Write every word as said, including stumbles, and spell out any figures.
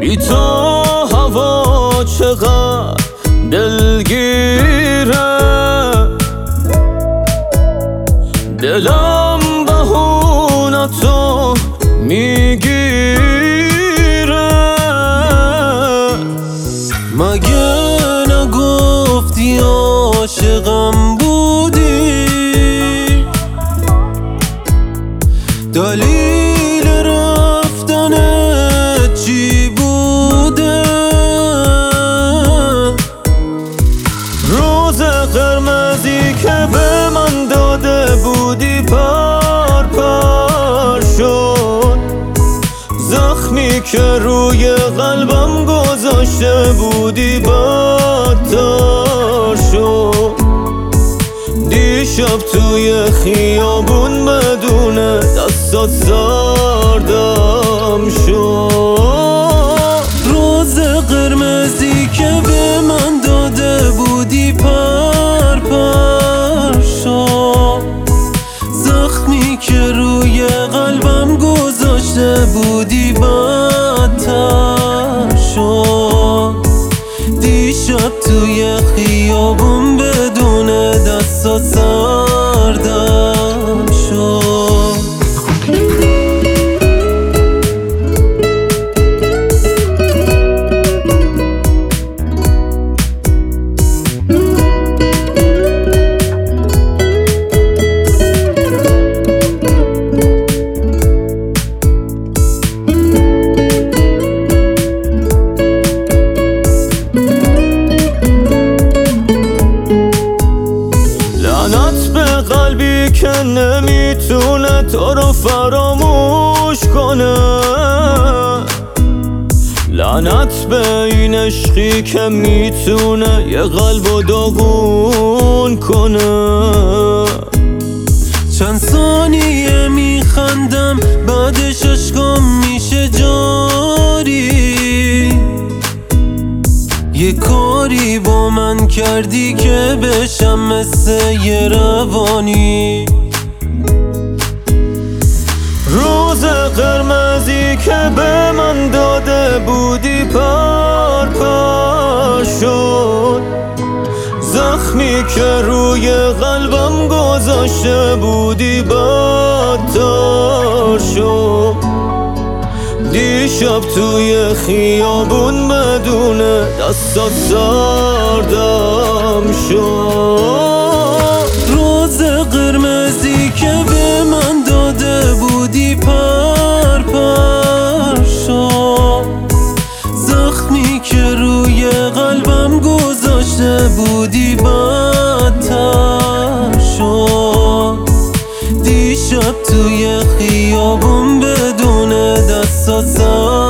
بی تو هوا چقدر دلگیره، دلم بهونتو میگیره. مگه نگفتی عاشقم بودی؟ دلیل رفتنت چی بوده؟ روز قرمزی که به من داده بودی پر پر شد، زخمی که روی قلبم گذاشته بودی بدتر شد. دیشب توی خیابون بدون دستات سردم شد. روز قرمزی که به من داده بودی پر پر شد، زخمی که روی قلبم گذاشته بودی بدتر شد. دیشب توی خیابون بدون دستات سردم شد. قلبی که نمیتونه تو رو فراموش کنه، لعنت به این عشقی که میتونه یه قلبو داغون کنه. چند ثانیه میخندم بعدش اشکام میشه جاری. یه کاری با من کردی که بشم مثل یه روانی. روز قرمزی که به من داده بودی پر پر شد، زخمی که روی قلبم گذاشته بودی بدتر شد. دیشب توی خیابون بدون دستات سردم شد. روز قرمزی که به من داده بودی پر پر شد، زخمی که روی قلبم گذاشته بودی بدتر شد. دیشب توی خیابون بدون دستات